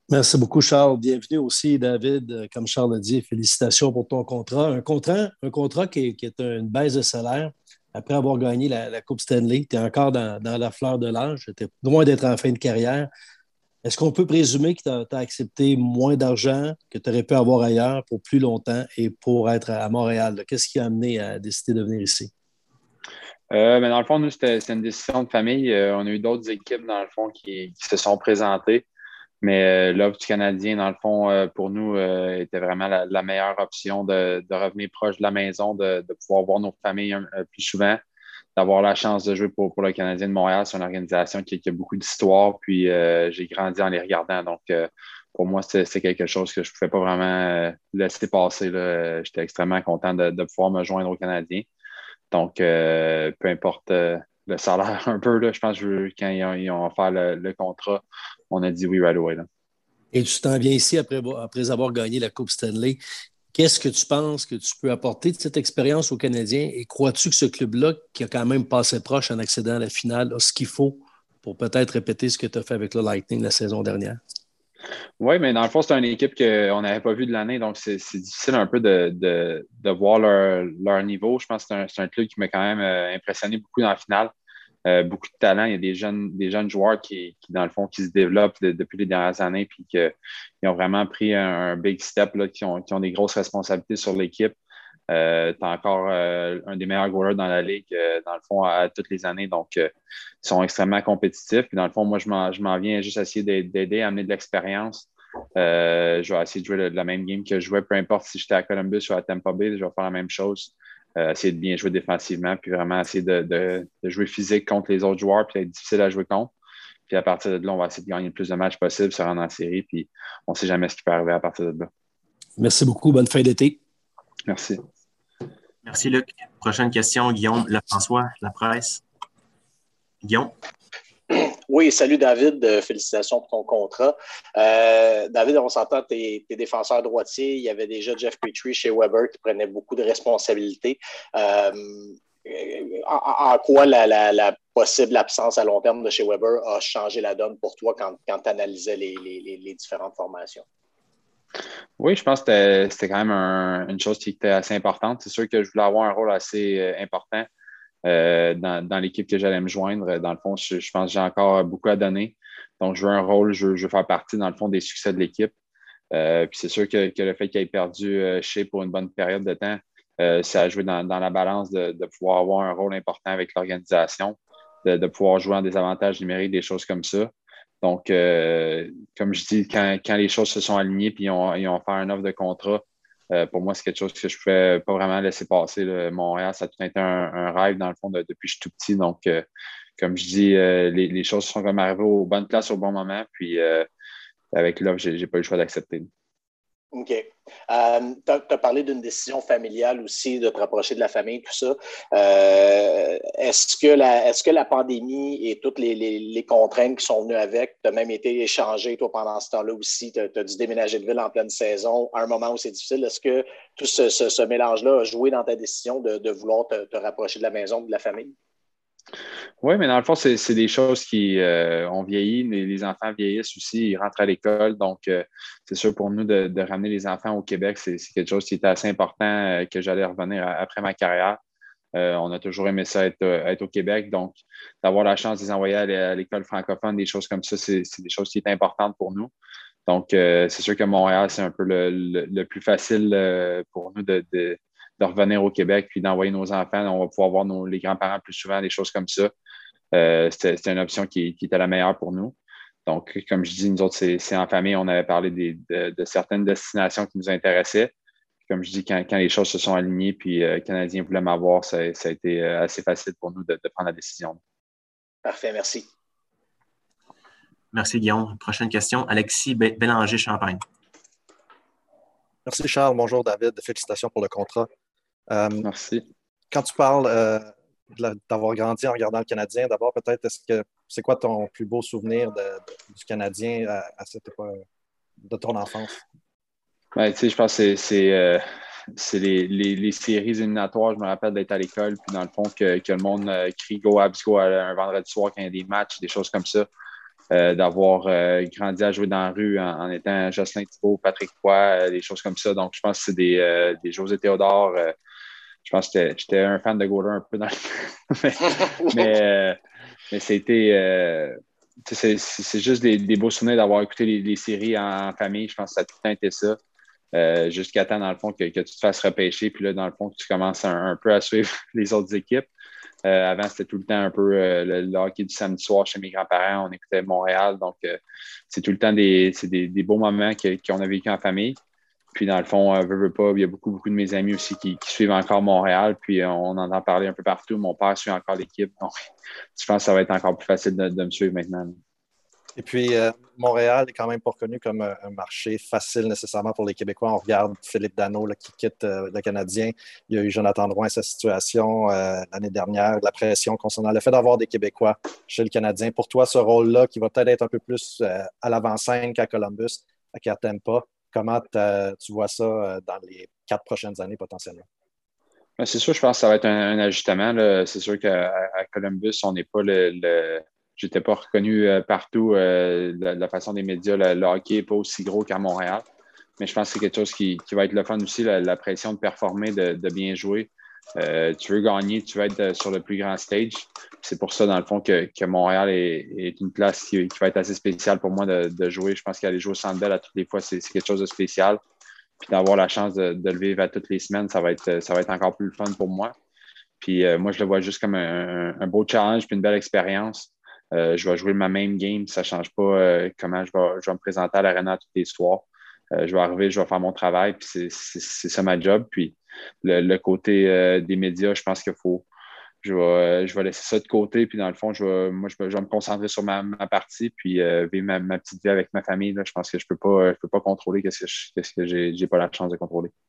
Merci beaucoup, Charles. Bienvenue aussi, David. Comme Charles a dit, félicitations pour ton contrat. Un contrat qui est une baisse de salaire. Après avoir gagné la Coupe Stanley, tu es encore dans la fleur de l'âge. Tu es loin d'être en fin de carrière. Est-ce qu'on peut présumer que tu as accepté moins d'argent que tu aurais pu avoir ailleurs pour plus longtemps et pour être à Montréal, là? Qu'est-ce qui a amené à décider de venir ici? Mais dans le fond, nous, c'était une décision de famille. On a eu d'autres équipes, dans le fond, qui se sont présentées. Mais l'offre du Canadien, dans le fond, pour nous, était vraiment la meilleure option de revenir proche de la maison, de pouvoir voir nos familles plus souvent, d'avoir la chance de jouer pour le Canadien de Montréal. C'est une organisation qui a beaucoup d'histoire, puis j'ai grandi en les regardant. Donc, pour moi, c'est quelque chose que je ne pouvais pas vraiment laisser passer, là. J'étais extrêmement content de pouvoir me joindre au Canadien. Donc, peu importe le salaire un peu, là, je pense que quand ils ont offert le contrat, on a dit oui right away, là. Et tu t'en viens ici après avoir gagné la Coupe Stanley. Qu'est-ce que tu penses que tu peux apporter de cette expérience aux Canadiens et crois-tu que ce club-là, qui a quand même passé proche en accédant à la finale, a ce qu'il faut pour peut-être répéter ce que tu as fait avec le Lightning la saison dernière? Oui, mais dans le fond, c'est une équipe qu'on n'avait pas vue de l'année, donc c'est difficile un peu de voir leur niveau. Je pense que c'est un club qui m'a quand même impressionné beaucoup dans la finale. Beaucoup de talent. Il y a des jeunes joueurs dans le fond, qui se développent depuis les dernières années, puis qui ont vraiment pris un big step, là, qui ont des grosses responsabilités sur l'équipe. Tu as encore un des meilleurs goalers dans la ligue, dans le fond, à toutes les années. Donc, ils sont extrêmement compétitifs. Puis, dans le fond, moi, je m'en viens juste essayer d'aider, à amener de l'expérience. Je vais essayer de jouer la même game que je jouais, peu importe si j'étais à Columbus ou à Tampa Bay, je vais faire la même chose. Essayer de bien jouer défensivement, puis vraiment essayer de jouer physique contre les autres joueurs, puis être difficile à jouer contre. Puis à partir de là, on va essayer de gagner le plus de matchs possible, se rendre en série, puis on ne sait jamais ce qui peut arriver à partir de là. Merci beaucoup. Bonne fin d'été. Merci. Merci, Luc. Prochaine question, Guillaume Lefrançois, La Presse. Guillaume? Oui, salut David. Félicitations pour ton contrat. David, on s'entend, tu es défenseur droitier. Il y avait déjà Jeff Petrie chez Weber qui prenait beaucoup de responsabilités. En quoi la possible absence à long terme de chez Weber a changé la donne pour toi quand tu analysais les différentes formations? Oui, je pense que c'était quand même une chose qui était assez importante. C'est sûr que je voulais avoir un rôle assez important dans l'équipe que j'allais me joindre. Dans le fond, je pense que j'ai encore beaucoup à donner. Donc, je veux un rôle, je veux faire partie, dans le fond, des succès de l'équipe. Puis c'est sûr que le fait qu'il ait perdu chez pour une bonne période de temps, ça a joué dans la balance de pouvoir avoir un rôle important avec l'organisation, de pouvoir jouer en désavantage numérique, des choses comme ça. Donc, comme je dis, quand les choses se sont alignées puis ils ont fait un offre de contrat, pour moi, c'est quelque chose que je ne pouvais pas vraiment laisser passer, là. Montréal, ça a tout été un rêve, dans le fond, depuis que je suis tout petit. Donc, comme je dis, les choses sont comme arrivées aux bonnes places au bon moment. Puis, avec l'offre, je n'ai pas eu le choix d'accepter. OK. Tu as parlé d'une décision familiale aussi, de te rapprocher de la famille, tout ça. Est-ce que la pandémie et toutes les contraintes qui sont venues avec, tu as même été échangé, toi, pendant ce temps-là aussi, tu as dû déménager de ville en pleine saison, à un moment où c'est difficile. Est-ce que tout ce mélange-là a joué dans ta décision de vouloir te rapprocher de la maison, de la famille? Oui, mais dans le fond, c'est des choses qui ont vieilli. Les enfants vieillissent aussi, ils rentrent à l'école. Donc, c'est sûr pour nous de ramener les enfants au Québec, c'est quelque chose qui était assez important que j'allais revenir après ma carrière. On a toujours aimé ça être au Québec. Donc, d'avoir la chance de les envoyer à l'école francophone, des choses comme ça, c'est des choses qui étaient importantes pour nous. Donc, c'est sûr que Montréal, c'est un peu le plus facile pour nous de revenir au Québec puis d'envoyer nos enfants. On va pouvoir voir les grands-parents plus souvent, des choses comme ça. C'était une option qui était la meilleure pour nous. Donc, comme je dis, nous autres, c'est en famille. On avait parlé de certaines destinations qui nous intéressaient. Comme je dis, quand les choses se sont alignées puis le Canadien voulait m'avoir, ça a été assez facile pour nous de prendre la décision. Parfait, merci. Merci, Guillaume. Prochaine question, Alexis Bélanger-Champagne. Merci, Charles. Bonjour, David. Félicitations pour le contrat. Merci. Quand tu parles d'avoir grandi en regardant le Canadien, d'abord, peut-être, c'est quoi ton plus beau souvenir du Canadien à cette époque de ton enfance? Ben, tu sais, je pense que c'est les séries éliminatoires. Je me rappelle d'être à l'école, puis dans le fond, que le monde crie Go Habs Go un vendredi soir quand il y a des matchs, des choses comme ça. d'avoir grandi à jouer dans la rue en étant Jocelyn Thibault, Patrick Roy, des choses comme ça. Donc, je pense que c'est des José Théodore. Je pense que j'étais un fan de Gaudin un peu dans le... mais c'était... c'est juste des beaux souvenirs d'avoir écouté les séries en famille. Je pense que ça a tout le temps été ça. Jusqu'à temps, dans le fond, que tu te fasses repêcher. Puis là, dans le fond, tu commences un peu à suivre les autres équipes. Avant, c'était tout le temps un peu le hockey du samedi soir chez mes grands-parents. On écoutait Montréal. Donc, c'est tout le temps des beaux moments qu'on a vécu en famille. Puis, dans le fond, veux pas, il y a beaucoup de mes amis aussi qui suivent encore Montréal. Puis, on entend parler un peu partout. Mon père suit encore l'équipe. Donc, je pense que ça va être encore plus facile de me suivre maintenant. Et puis, Montréal est quand même pas reconnu comme un marché facile nécessairement pour les Québécois. On regarde Philippe Danault là, qui quitte le Canadien. Il y a eu Jonathan Drouin, sa situation l'année dernière, la pression concernant le fait d'avoir des Québécois chez le Canadien. Pour toi, ce rôle-là, qui va peut-être être un peu plus à l'avant-scène qu'à Columbus, qu'à Tampa, comment tu vois ça dans les 4 prochaines années potentiellement? C'est sûr, je pense que ça va être un ajustement. Là. C'est sûr qu'à Columbus, on n'est pas j'étais pas reconnu partout de la façon des médias. Le hockey n'est pas aussi gros qu'à Montréal. Mais je pense que c'est quelque chose qui va être le fun aussi, la pression de performer, de bien jouer. Tu veux gagner, tu veux être sur le plus grand stage. C'est pour ça, dans le fond, que Montréal est une place qui va être assez spéciale pour moi de jouer. Je pense qu'aller jouer au Centre Bell à toutes les fois, c'est quelque chose de spécial. Puis d'avoir la chance de le vivre à toutes les semaines, ça va être encore plus le fun pour moi. Puis moi, je le vois juste comme un beau challenge puis une belle expérience. Je vais jouer ma même game. Ça ne change pas comment je vais me présenter à l'Arena tous les soirs. Je vais arriver, je vais faire mon travail, puis c'est ça ma job. Puis le côté des médias, je pense qu'il faut. Je vais laisser ça de côté, puis dans le fond, je vais me concentrer sur ma partie, puis vivre ma petite vie avec ma famille. Là. Je pense que je peux pas contrôler qu'est-ce que j'ai pas la chance de contrôler.